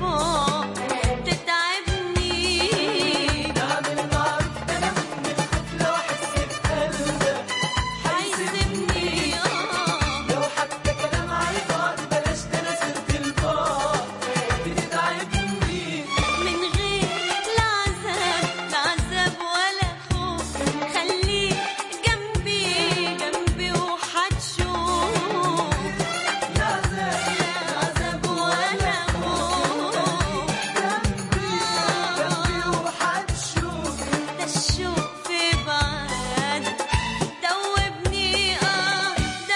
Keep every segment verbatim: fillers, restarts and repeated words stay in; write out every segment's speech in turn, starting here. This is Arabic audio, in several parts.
الفوق تتعبني. نعمل معروف انا من الخوف لو احس بقلبك حيسيبني لو حتى كلام على البعد بلاش ده انا سرت البعد بتتعبني. من غير لا عذاب لا عذاب ولا خوف خليك جنبي جنبي وحتشوف. لا عذاب لا عذاب ولا خوف جنبي جنبي وحتشوف. ده الشوق في بعد دوبني اه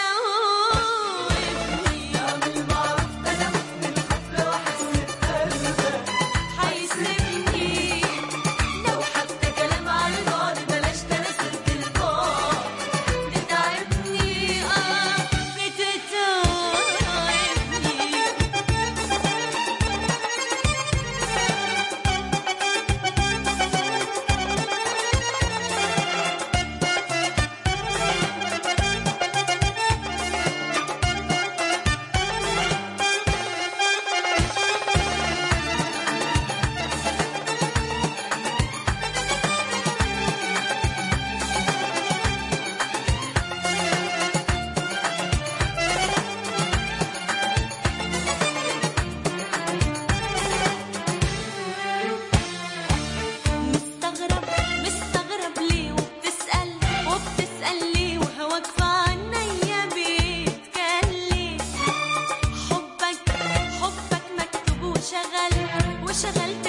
دوبني. نعمل معروف انا من الخوف لو احس بقلبك حيسيبني لو حتى كلام على البعد بلاش ده انا سرت البعد بتتعبني اه بتتعبني. مستغرب مستغرب ليه وبتسأل وبتسأل ليه وهواك في عينيا بيتكلم. حبك حبك مكتوب وشغل وشغلت